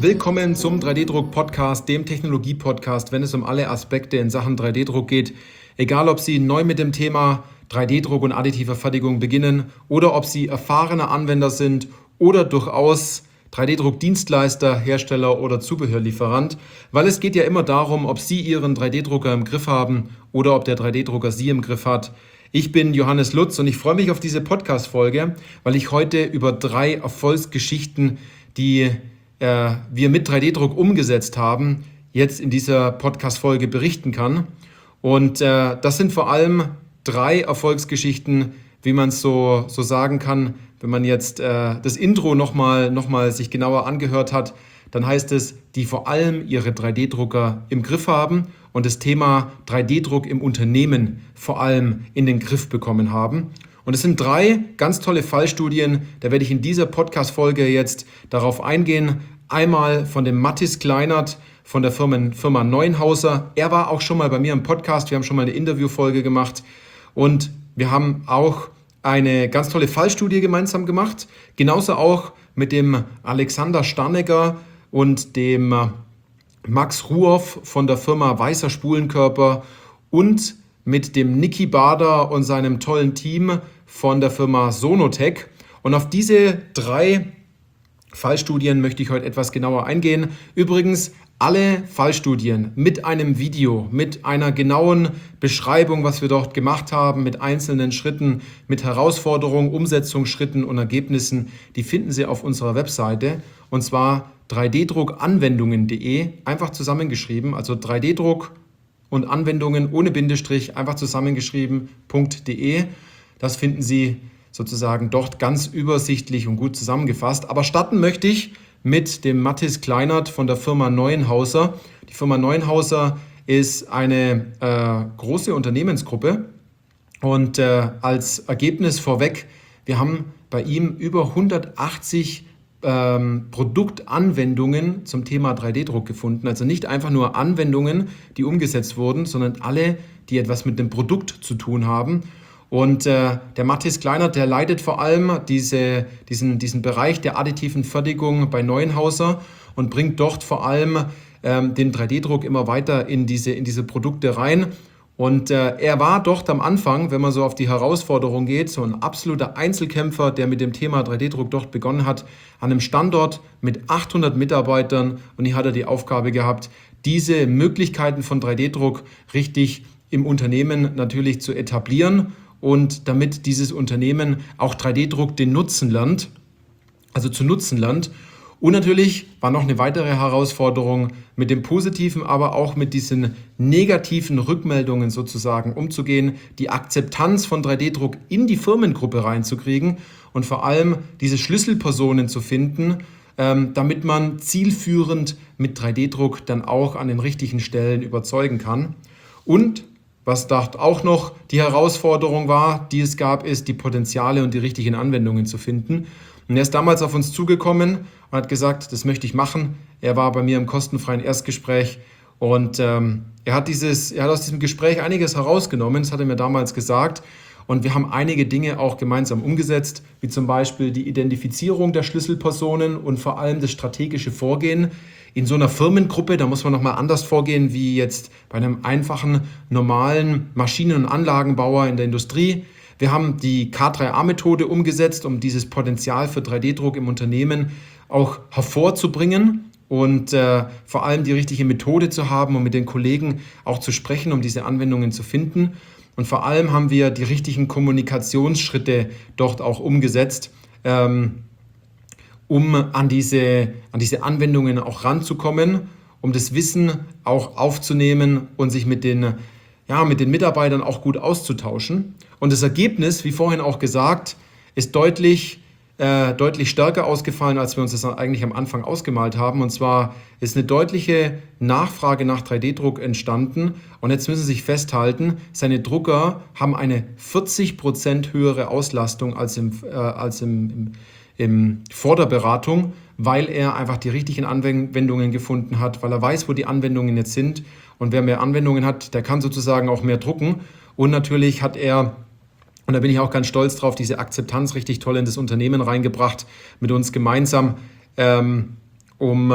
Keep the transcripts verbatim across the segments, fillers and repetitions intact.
Willkommen zum drei D-Druck-Podcast, dem Technologie-Podcast, wenn es um alle Aspekte in Sachen drei D-Druck geht. Egal, ob Sie neu mit dem Thema drei D-Druck und additiver Fertigung beginnen oder ob Sie erfahrene Anwender sind oder durchaus drei D-Druck-Dienstleister, Hersteller oder Zubehörlieferant, weil es geht ja immer darum, ob Sie Ihren drei D-Drucker im Griff haben oder ob der drei D-Drucker Sie im Griff hat. Ich bin Johannes Lutz und ich freue mich auf diese Podcast-Folge, weil ich heute über drei Erfolgsgeschichten, die äh, wir mit drei D-Druck umgesetzt haben, jetzt in dieser Podcast-Folge berichten kann. Und äh, das sind vor allem drei Erfolgsgeschichten, wie man es so, so sagen kann. Wenn man jetzt äh, das Intro nochmal noch mal sich genauer angehört hat, dann heißt es, die vor allem ihre drei D-Drucker im Griff haben und das Thema drei D-Druck im Unternehmen vor allem in den Griff bekommen haben. Und es sind drei ganz tolle Fallstudien, da werde ich in dieser Podcast-Folge jetzt darauf eingehen. Einmal von dem Mathis Kleinert von der Firma, Firma Neuenhauser. Er war auch schon mal bei mir im Podcast, wir haben schon mal eine Interviewfolge gemacht und wir haben auch eine ganz tolle Fallstudie gemeinsam gemacht. Genauso auch mit dem Alexander Starnecker und dem Max Ruoff von der Firma Weißer Spulenkörper und mit dem Niki Bader und seinem tollen Team von der Firma Sonotech. Und auf diese drei Fallstudien möchte ich heute etwas genauer eingehen. Übrigens alle Fallstudien mit einem Video, mit einer genauen Beschreibung, was wir dort gemacht haben, mit einzelnen Schritten, mit Herausforderungen, Umsetzungsschritten und Ergebnissen, die finden Sie auf unserer Webseite und zwar drei D Druck Anwendungen punkt de, einfach zusammengeschrieben, also drei D Druck und Anwendungen ohne Bindestrich, einfach zusammengeschrieben, .de. Das finden Sie sozusagen dort ganz übersichtlich und gut zusammengefasst. Aber starten möchte ich mit dem Mathis Kleinert von der Firma Neuenhauser. Die Firma Neuenhauser ist eine äh, große Unternehmensgruppe und äh, als Ergebnis vorweg, wir haben bei ihm über hundertachtzig ähm, Produktanwendungen zum Thema drei D Druck gefunden. Also nicht einfach nur Anwendungen, die umgesetzt wurden, sondern alle, die etwas mit dem Produkt zu tun haben. Und äh, der Mathis Kleinert, der leitet vor allem diese, diesen, diesen Bereich der additiven Fertigung bei Neuenhauser und bringt dort vor allem ähm, den drei D Druck immer weiter in diese, in diese Produkte rein. Und äh, er war dort am Anfang, wenn man so auf die Herausforderung geht, so ein absoluter Einzelkämpfer, der mit dem Thema drei D Druck dort begonnen hat, an einem Standort mit achthundert Mitarbeitern. Und hier hat er die Aufgabe gehabt, diese Möglichkeiten von drei D Druck richtig im Unternehmen natürlich zu etablieren. Und damit dieses Unternehmen auch drei D Druck den Nutzen lernt, also zu nutzen lernt. Und natürlich war noch eine weitere Herausforderung, mit dem positiven, aber auch mit diesen negativen Rückmeldungen sozusagen umzugehen, die Akzeptanz von drei D Druck in die Firmengruppe reinzukriegen und vor allem diese Schlüsselpersonen zu finden, ähm, damit man zielführend mit drei D Druck dann auch an den richtigen Stellen überzeugen kann. Und was dort auch noch die Herausforderung war, die es gab, ist, die Potenziale und die richtigen Anwendungen zu finden. Und er ist damals auf uns zugekommen und hat gesagt, das möchte ich machen. Er war bei mir im kostenfreien Erstgespräch und ähm, er hat dieses, er hat aus diesem Gespräch einiges herausgenommen, das hat er mir damals gesagt. Und wir haben einige Dinge auch gemeinsam umgesetzt, wie zum Beispiel die Identifizierung der Schlüsselpersonen und vor allem das strategische Vorgehen. In so einer Firmengruppe, da muss man nochmal anders vorgehen, wie jetzt bei einem einfachen, normalen Maschinen- und Anlagenbauer in der Industrie. Wir haben die K drei A Methode umgesetzt, um dieses Potenzial für drei D Druck im Unternehmen auch hervorzubringen und äh, vor allem die richtige Methode zu haben, um mit den Kollegen auch zu sprechen, um diese Anwendungen zu finden. Und vor allem haben wir die richtigen Kommunikationsschritte dort auch umgesetzt, ähm, um an diese, an diese Anwendungen auch ranzukommen, um das Wissen auch aufzunehmen und sich mit den, ja, mit den Mitarbeitern auch gut auszutauschen. Und das Ergebnis, wie vorhin auch gesagt, ist deutlich, äh, deutlich stärker ausgefallen, als wir uns das eigentlich am Anfang ausgemalt haben. Und zwar ist eine deutliche Nachfrage nach drei D Druck entstanden. Und jetzt müssen Sie sich festhalten, seine Drucker haben eine vierzig Prozent höhere Auslastung als im, äh, als im, im im vor der Beratung, weil er einfach die richtigen Anwendungen gefunden hat, weil er weiß, wo die Anwendungen jetzt sind. Und wer mehr Anwendungen hat, der kann sozusagen auch mehr drucken. Und natürlich hat er, und da bin ich auch ganz stolz drauf, diese Akzeptanz richtig toll in das Unternehmen reingebracht, mit uns gemeinsam, ähm, um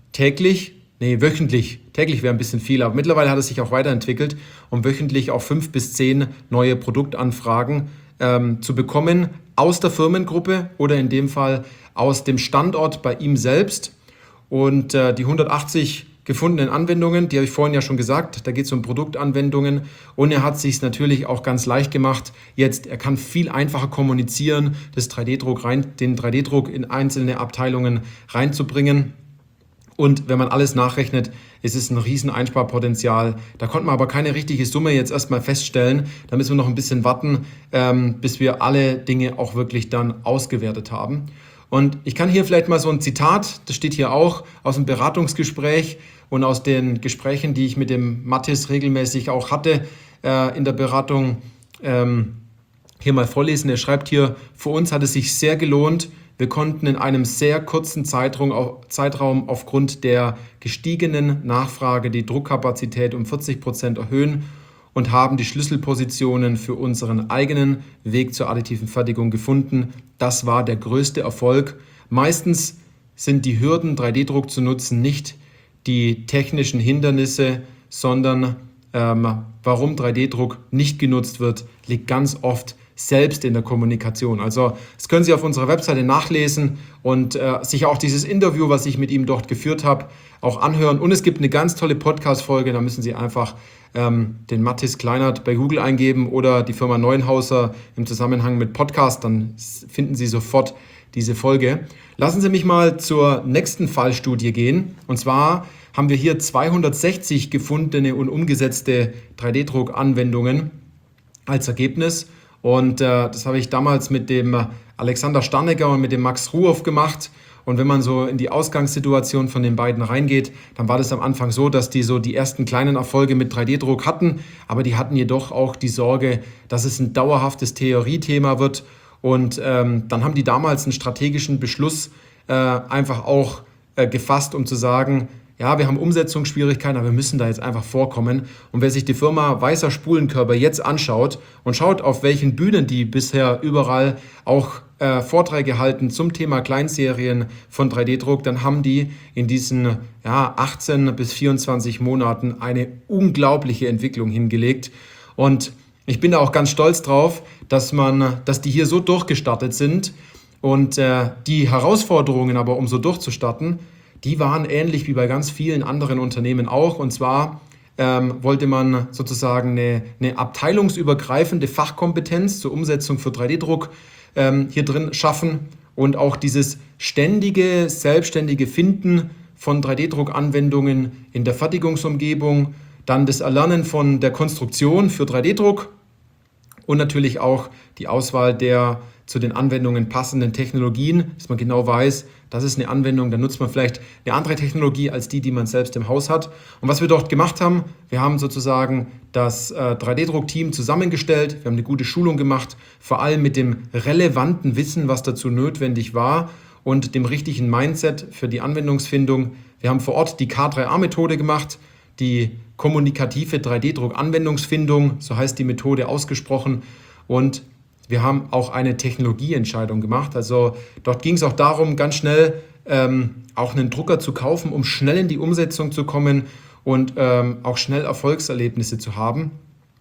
täglich, nee, wöchentlich, täglich wäre ein bisschen viel, aber mittlerweile hat es sich auch weiterentwickelt, um wöchentlich auch fünf bis zehn neue Produktanfragen ähm, zu bekommen aus der Firmengruppe oder in dem Fall aus dem Standort bei ihm selbst. Und äh, die hundertachtzig gefundenen Anwendungen, die habe ich vorhin ja schon gesagt, da geht es um Produktanwendungen und er hat es sich natürlich auch ganz leicht gemacht. Jetzt, er kann viel einfacher kommunizieren, das drei D-Druck rein, den drei D-Druck in einzelne Abteilungen reinzubringen. Und wenn man alles nachrechnet, ist es ein riesen Einsparpotenzial. Da konnte man aber keine richtige Summe jetzt erstmal feststellen. Da müssen wir noch ein bisschen warten, ähm, bis wir alle Dinge auch wirklich dann ausgewertet haben. Und ich kann hier vielleicht mal so ein Zitat, das steht hier auch, aus einem Beratungsgespräch und aus den Gesprächen, die ich mit dem Mathis regelmäßig auch hatte äh, in der Beratung, ähm, hier mal vorlesen. Er schreibt hier, für uns hat es sich sehr gelohnt. Wir konnten in einem sehr kurzen Zeitraum, Zeitraum aufgrund der gestiegenen Nachfrage die Druckkapazität um vierzig Prozent erhöhen und haben die Schlüsselpositionen für unseren eigenen Weg zur additiven Fertigung gefunden. Das war der größte Erfolg. Meistens sind die Hürden, drei D-Druck zu nutzen, nicht die technischen Hindernisse, sondern ähm, warum drei D-Druck nicht genutzt wird, liegt ganz oft selbst in der Kommunikation. Also das können Sie auf unserer Webseite nachlesen und äh, sich auch dieses Interview, was ich mit ihm dort geführt habe, auch anhören. Und es gibt eine ganz tolle Podcast-Folge, da müssen Sie einfach ähm, den Mathis Kleinert bei Google eingeben oder die Firma Neuenhauser im Zusammenhang mit Podcast, dann finden Sie sofort diese Folge. Lassen Sie mich mal zur nächsten Fallstudie gehen. Und zwar haben wir hier zweihundertsechzig gefundene und umgesetzte drei D-Druck-Anwendungen als Ergebnis. Und äh, das habe ich damals mit dem Alexander Starnecker und mit dem Max Ruhoff gemacht. Und wenn man so in die Ausgangssituation von den beiden reingeht, dann war das am Anfang so, dass die so die ersten kleinen Erfolge mit drei D-Druck hatten. Aber die hatten jedoch auch die Sorge, dass es ein dauerhaftes Theoriethema wird. Und ähm, dann haben die damals einen strategischen Beschluss äh, einfach auch äh, gefasst, um zu sagen, ja, wir haben Umsetzungsschwierigkeiten, aber wir müssen da jetzt einfach vorkommen. Und wer sich die Firma Weißer Spulenkörper jetzt anschaut und schaut, auf welchen Bühnen die bisher überall auch äh, Vorträge halten zum Thema Kleinserien von drei D-Druck, dann haben die in diesen ja, achtzehn bis vierundzwanzig Monaten eine unglaubliche Entwicklung hingelegt. Und ich bin da auch ganz stolz drauf, dass man, dass die hier so durchgestartet sind und äh, die Herausforderungen aber, um so durchzustarten, die waren ähnlich wie bei ganz vielen anderen Unternehmen auch. Und zwar ähm, wollte man sozusagen eine, eine abteilungsübergreifende Fachkompetenz zur Umsetzung für drei D-Druck ähm, hier drin schaffen und auch dieses ständige, selbstständige Finden von drei D-Druck-Anwendungen in der Fertigungsumgebung, dann das Erlernen von der Konstruktion für drei D-Druck und natürlich auch die Auswahl der zu den Anwendungen passenden Technologien, dass man genau weiß, das ist eine Anwendung, da nutzt man vielleicht eine andere Technologie als die, die man selbst im Haus hat. Und was wir dort gemacht haben, wir haben sozusagen das äh, drei D-Druck-Team zusammengestellt, wir haben eine gute Schulung gemacht, vor allem mit dem relevanten Wissen, was dazu notwendig war und dem richtigen Mindset für die Anwendungsfindung. Wir haben vor Ort die K drei A-Methode gemacht, die kommunikative drei D-Druck-Anwendungsfindung, so heißt die Methode ausgesprochen, und wir haben auch eine Technologieentscheidung gemacht. Also dort ging es auch darum, ganz schnell ähm, auch einen Drucker zu kaufen, um schnell in die Umsetzung zu kommen und ähm, auch schnell Erfolgserlebnisse zu haben.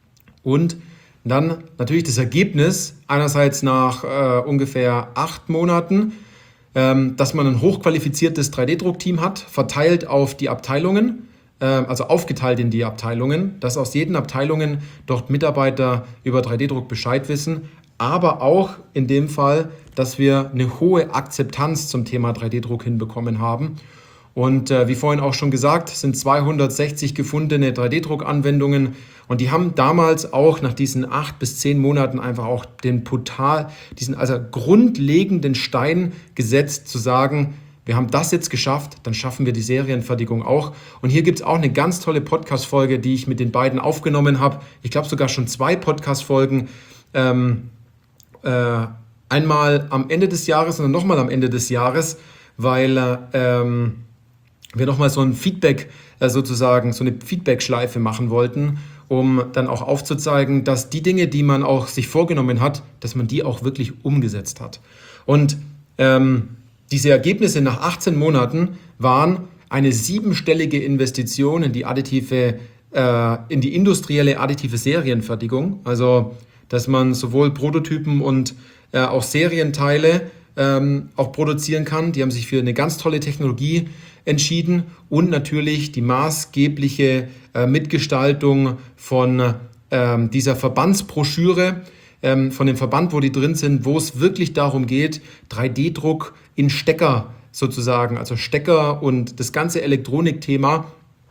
Und dann natürlich das Ergebnis, einerseits nach äh, ungefähr acht Monaten, ähm, dass man ein hochqualifiziertes drei D-Druck-Team hat, verteilt auf die Abteilungen, äh, also aufgeteilt in die Abteilungen, dass aus jeden Abteilungen dort Mitarbeiter über drei D-Druck Bescheid wissen, aber auch in dem Fall, dass wir eine hohe Akzeptanz zum Thema drei D-Druck hinbekommen haben. Und äh, wie vorhin auch schon gesagt, sind zweihundertsechzig gefundene drei D-Druck-Anwendungen und die haben damals auch nach diesen acht bis zehn Monaten einfach auch den total, diesen also grundlegenden Stein gesetzt, zu sagen, wir haben das jetzt geschafft, dann schaffen wir die Serienfertigung auch. Und hier gibt es auch eine ganz tolle Podcast-Folge, die ich mit den beiden aufgenommen habe. Ich glaube sogar schon zwei Podcast-Folgen. Ähm, Äh, einmal am Ende des Jahres und dann nochmal am Ende des Jahres, weil ähm, wir nochmal so ein Feedback äh, sozusagen, so eine Feedback-Schleife machen wollten, um dann auch aufzuzeigen, dass die Dinge, die man auch sich vorgenommen hat, dass man die auch wirklich umgesetzt hat. Und ähm, diese Ergebnisse nach achtzehn Monaten waren eine siebenstellige Investition in die additive, äh, in die industrielle additive Serienfertigung. Also, dass man sowohl Prototypen und äh, auch Serienteile ähm, auch produzieren kann. Die haben sich für eine ganz tolle Technologie entschieden und natürlich die maßgebliche äh, Mitgestaltung von ähm, dieser Verbandsbroschüre, ähm, von dem Verband, wo die drin sind, wo es wirklich darum geht, drei D Druck in Stecker sozusagen, also Stecker und das ganze Elektronikthema,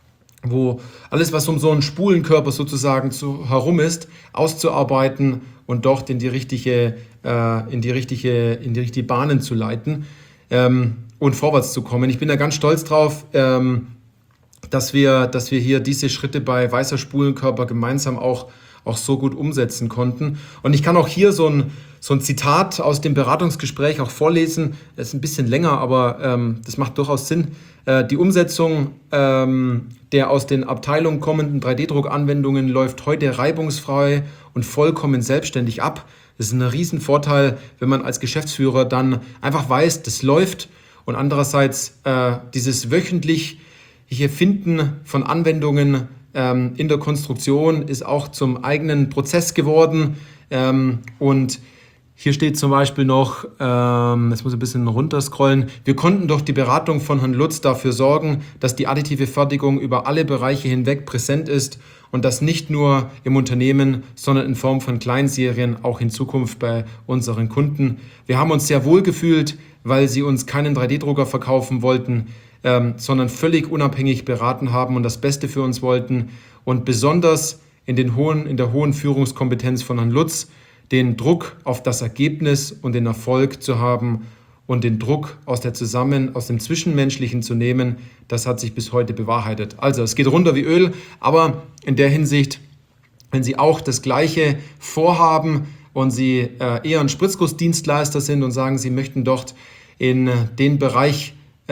wo alles, was um so einen Spulenkörper sozusagen zu, herum ist, auszuarbeiten und dort in die richtige, äh, in die richtige, in die richtige Bahnen zu leiten ähm, und vorwärts zu kommen. Ich bin da ganz stolz drauf, ähm, dass wir, dass wir hier diese Schritte bei Weißer Spulenkörper gemeinsam auch, auch so gut umsetzen konnten. Und ich kann auch hier so ein, so ein Zitat aus dem Beratungsgespräch auch vorlesen. Das ist ein bisschen länger, aber ähm, das macht durchaus Sinn. Äh, die Umsetzung ähm, der aus den Abteilungen kommenden drei D Druck-Anwendungen läuft heute reibungsfrei und vollkommen selbstständig ab. Das ist ein Riesenvorteil, wenn man als Geschäftsführer dann einfach weiß, das läuft. Und andererseits äh, dieses wöchentlich hier Finden von Anwendungen ähm, in der Konstruktion ist auch zum eigenen Prozess geworden. Ähm, und hier steht zum Beispiel noch, ähm, jetzt muss ich ein bisschen runterscrollen, wir konnten durch die Beratung von Herrn Lutz dafür sorgen, dass die additive Fertigung über alle Bereiche hinweg präsent ist und das nicht nur im Unternehmen, sondern in Form von Kleinserien auch in Zukunft bei unseren Kunden. Wir haben uns sehr wohl gefühlt, weil sie uns keinen drei D Drucker verkaufen wollten, Ähm, sondern völlig unabhängig beraten haben und das Beste für uns wollten und besonders in, den hohen, in der hohen Führungskompetenz von Herrn Lutz den Druck auf das Ergebnis und den Erfolg zu haben und den Druck aus, der Zusammen, aus dem Zwischenmenschlichen zu nehmen, das hat sich bis heute bewahrheitet. Also es geht runter wie Öl, aber in der Hinsicht, wenn Sie auch das Gleiche vorhaben und Sie äh, eher ein Spritzgussdienstleister sind und sagen, Sie möchten dort in den Bereich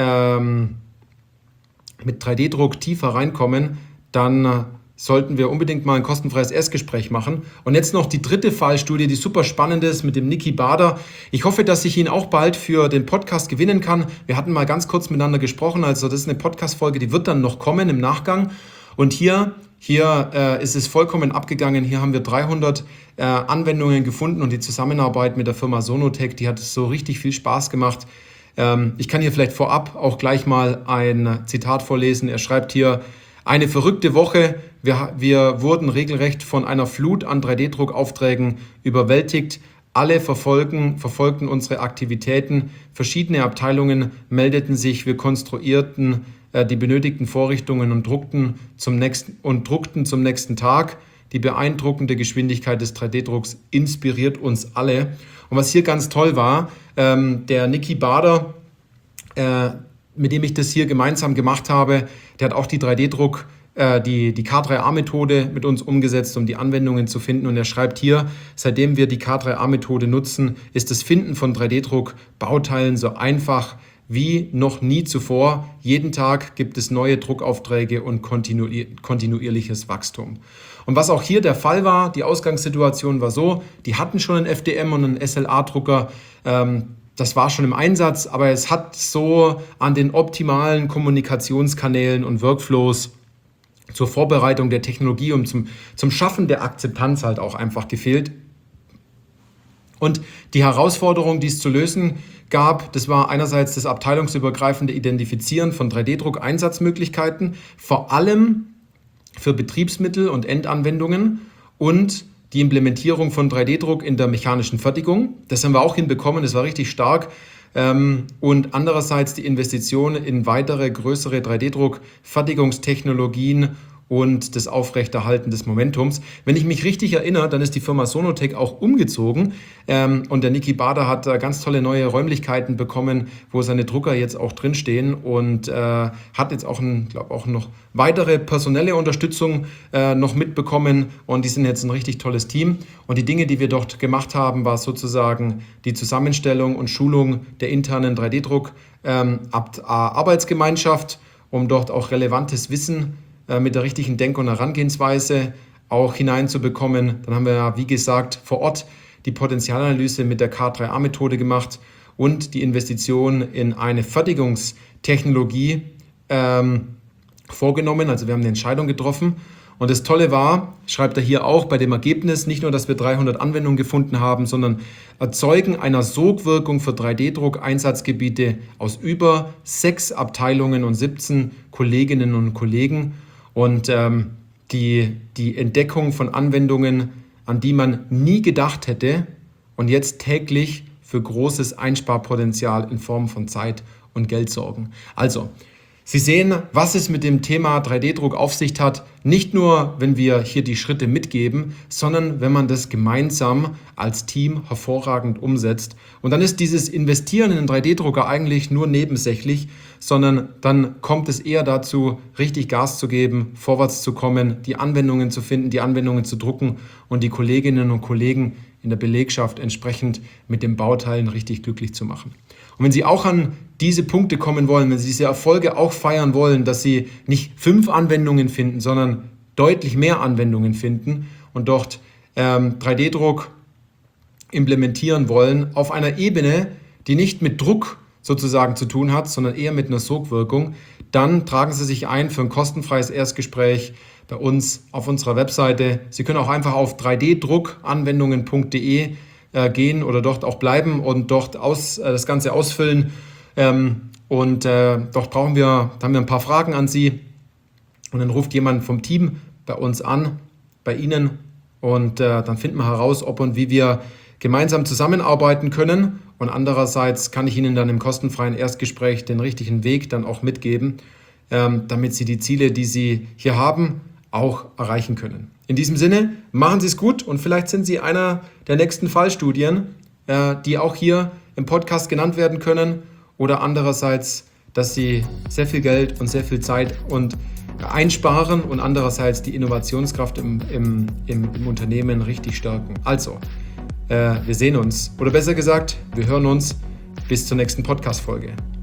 mit drei D Druck tiefer reinkommen, dann sollten wir unbedingt mal ein kostenfreies Erstgespräch machen. Und jetzt noch die dritte Fallstudie, die super spannend ist mit dem Niki Bader. Ich hoffe, dass ich ihn auch bald für den Podcast gewinnen kann. Wir hatten mal ganz kurz miteinander gesprochen, also das ist eine Podcast-Folge, die wird dann noch kommen im Nachgang. Und hier, hier äh, ist es vollkommen abgegangen. Hier haben wir dreihundert äh, Anwendungen gefunden und die Zusammenarbeit mit der Firma Sonotech, die hat so richtig viel Spaß gemacht. Ich kann hier vielleicht vorab auch gleich mal ein Zitat vorlesen. Er schreibt hier, eine verrückte Woche. Wir, wir wurden regelrecht von einer Flut an drei D Druckaufträgen überwältigt. Alle verfolgen, verfolgten unsere Aktivitäten. Verschiedene Abteilungen meldeten sich. Wir konstruierten äh, die benötigten Vorrichtungen und druckten, zum nächsten, und druckten zum nächsten Tag. Die beeindruckende Geschwindigkeit des drei D Drucks inspiriert uns alle. Und was hier ganz toll war, ähm, der Niki Bader, äh, mit dem ich das hier gemeinsam gemacht habe, der hat auch die drei D Druck, äh, die, die K drei A Methode mit uns umgesetzt, um die Anwendungen zu finden. Und er schreibt hier, seitdem wir die K drei A Methode nutzen, ist das Finden von drei D Druck Bauteilen so einfach wie noch nie zuvor. Jeden Tag gibt es neue Druckaufträge und kontinuier- kontinuierliches Wachstum. Und was auch hier der Fall war, die Ausgangssituation war so, die hatten schon einen F D M und einen S L A-Drucker, ähm, das war schon im Einsatz, aber es hat so an den optimalen Kommunikationskanälen und Workflows zur Vorbereitung der Technologie und zum, zum Schaffen der Akzeptanz halt auch einfach gefehlt. Und die Herausforderung, die es zu lösen gab, das war einerseits das abteilungsübergreifende Identifizieren von drei D Druck-Einsatzmöglichkeiten, vor allem für Betriebsmittel und Endanwendungen und die Implementierung von drei D Druck in der mechanischen Fertigung. Das haben wir auch hinbekommen, das war richtig stark. Und andererseits die Investition in weitere, größere drei D Druck-Fertigungstechnologien und das Aufrechterhalten des Momentums. Wenn ich mich richtig erinnere, dann ist die Firma Sonotech auch umgezogen ähm, und der Niki Bader hat äh, ganz tolle neue Räumlichkeiten bekommen, wo seine Drucker jetzt auch drinstehen und äh, hat jetzt auch, ein, glaub, auch noch weitere personelle Unterstützung äh, noch mitbekommen und die sind jetzt ein richtig tolles Team. Und die Dinge, die wir dort gemacht haben, war sozusagen die Zusammenstellung und Schulung der internen drei D Druck-Arbeitsgemeinschaft, ähm, um dort auch relevantes Wissen mit der richtigen Denk- und Herangehensweise auch hineinzubekommen. Dann haben wir ja, wie gesagt, vor Ort die Potenzialanalyse mit der K drei A Methode gemacht und die Investition in eine Fertigungstechnologie, ähm, vorgenommen, also wir haben eine Entscheidung getroffen. Und das Tolle war, schreibt er hier auch bei dem Ergebnis, nicht nur, dass wir dreihundert Anwendungen gefunden haben, sondern Erzeugen einer Sogwirkung für drei D Druck Einsatzgebiete aus über sechs Abteilungen und siebzehn Kolleginnen und Kollegen. Und ähm, die, die Entdeckung von Anwendungen, an die man nie gedacht hätte und jetzt täglich für großes Einsparpotenzial in Form von Zeit und Geld sorgen. Also, Sie sehen, was es mit dem Thema drei D Druck auf sich hat, nicht nur, wenn wir hier die Schritte mitgeben, sondern wenn man das gemeinsam als Team hervorragend umsetzt. Und dann ist dieses Investieren in den drei D Drucker eigentlich nur nebensächlich, sondern dann kommt es eher dazu, richtig Gas zu geben, vorwärts zu kommen, die Anwendungen zu finden, die Anwendungen zu drucken und die Kolleginnen und Kollegen in der Belegschaft entsprechend mit den Bauteilen richtig glücklich zu machen. Und wenn Sie auch an diese Punkte kommen wollen, wenn Sie diese Erfolge auch feiern wollen, dass Sie nicht fünf Anwendungen finden, sondern deutlich mehr Anwendungen finden und dort ähm, drei D Druck implementieren wollen auf einer Ebene, die nicht mit Druck sozusagen zu tun hat, sondern eher mit einer Sogwirkung, dann tragen Sie sich ein für ein kostenfreies Erstgespräch bei uns auf unserer Webseite. Sie können auch einfach auf drei D druck anwendungen punkt de äh, gehen oder dort auch bleiben und dort aus, äh, das Ganze ausfüllen. Ähm, und äh, dort brauchen wir, da haben wir ein paar Fragen an Sie. Und dann ruft jemand vom Team bei uns an, bei Ihnen. Und äh, dann finden wir heraus, ob und wie wir gemeinsam zusammenarbeiten können. Und andererseits kann ich Ihnen dann im kostenfreien Erstgespräch den richtigen Weg dann auch mitgeben, ähm, damit Sie die Ziele, die Sie hier haben, auch erreichen können. In diesem Sinne, machen Sie es gut und vielleicht sind Sie einer der nächsten Fallstudien, äh, die auch hier im Podcast genannt werden können oder andererseits, dass Sie sehr viel Geld und sehr viel Zeit und einsparen und andererseits die Innovationskraft im, im, im, im Unternehmen richtig stärken. Also, äh, wir sehen uns oder besser gesagt, wir hören uns bis zur nächsten Podcast-Folge.